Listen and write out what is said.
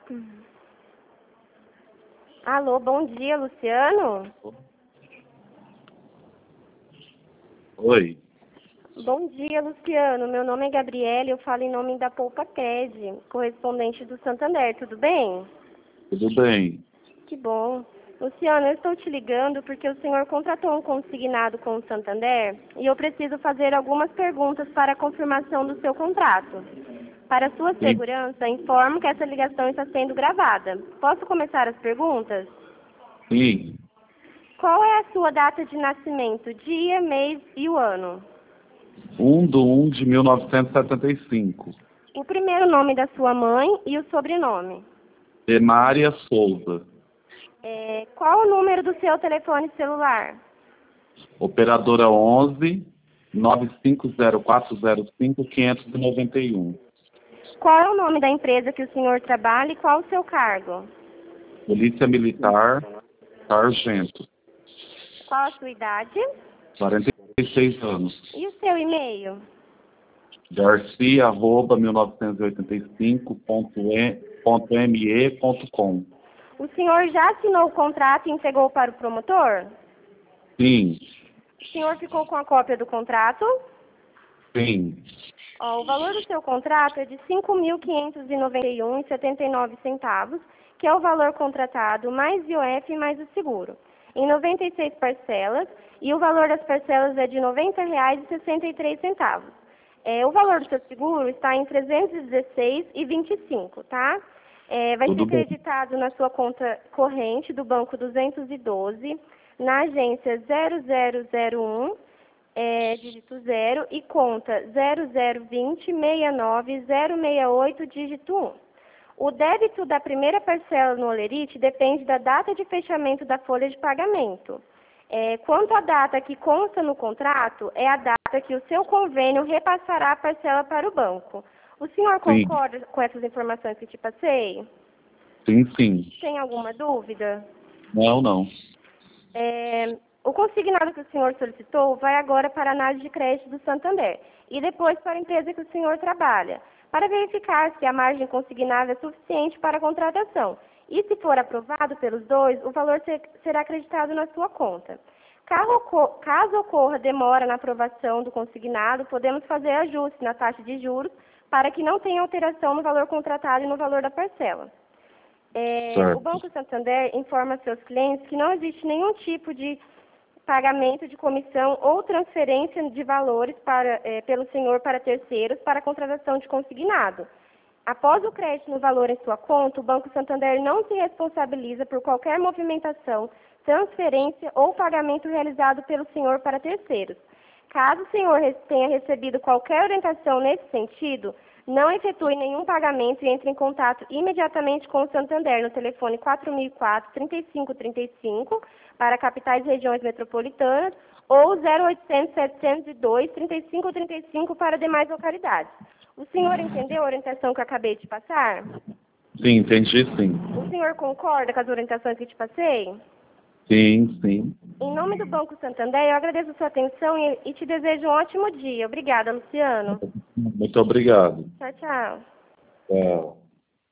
Alô, bom dia, Luciano? Oi, Bom dia, Luciano. Meu nome é Gabriela e eu falo em nome da Poupa Cred, correspondente do Santander. Tudo bem? tudo bem? Que bom. Luciano, eu estou te ligando porque o senhor contratou um consignado com o Santander e eu preciso fazer algumas perguntas para a confirmação do seu contrato. Para sua Sim, segurança, informo que essa ligação está sendo gravada. Posso começar as perguntas? sim. Qual é a sua data de nascimento, dia, mês e o ano? 1 de 1975. O primeiro nome da sua mãe e o sobrenome. Emária Souza. Qual o número do seu telefone celular? Operadora 11 9504055 591. Qual é o nome da empresa que o senhor trabalha e qual o seu cargo? Polícia Militar, Sargento. Qual a sua idade? 46 anos. E o seu e-mail? Garcia@1985.me.com. O senhor já assinou o contrato e entregou para o promotor? Sim, O senhor ficou com a cópia do contrato? sim. Ó, o valor do seu contrato é de R$ 5.591,79, que é o valor contratado mais IOF mais o seguro, em 96 parcelas, e o valor das parcelas é de R$ 90,63. O valor do seu seguro está em R$ 316,25, tá? Vai ser Tudo bem. creditado na sua conta corrente do Banco 212, na agência 0001, dígito 0, e conta 002069-068, dígito 1. O débito da primeira parcela no Olerite depende da data de fechamento da folha de pagamento. Quanto à data que consta no contrato, é a data que o seu convênio repassará a parcela para o banco. O senhor Sim, concorda com essas informações que te passei? sim, sim. Tem alguma dúvida? Não, não. O consignado que o senhor solicitou vai agora para a análise de crédito do Santander e depois para a empresa que o senhor trabalha, para verificar se a margem consignável é suficiente para a contratação. E se for aprovado pelos dois, o valor será acreditado na sua conta. Caso ocorra demora na aprovação do consignado, podemos fazer ajustes na taxa de juros para que não tenha alteração no valor contratado e no valor da parcela. O Certo. Banco Santander informa seus clientes que não existe nenhum tipo de pagamento de comissão ou transferência de valores pelo senhor para terceiros para a contratação de consignado. Após o crédito no valor em sua conta, o Banco Santander não se responsabiliza por qualquer movimentação, transferência ou pagamento realizado pelo senhor para terceiros. Caso o senhor tenha recebido qualquer orientação nesse sentido, não efetue nenhum pagamento e entre em contato imediatamente com o Santander no telefone 4004-3535 para capitais e regiões metropolitanas ou 0800-702-3535 para demais localidades. O senhor entendeu a orientação que eu acabei de passar? Sim, entendi, sim. O senhor concorda com as orientações que te passei? Sim, sim. Em nome do Banco Santander, eu agradeço a sua atenção e te desejo um ótimo dia. Obrigada, Luciano. Muito obrigado. Tchau, tchau. Tchau.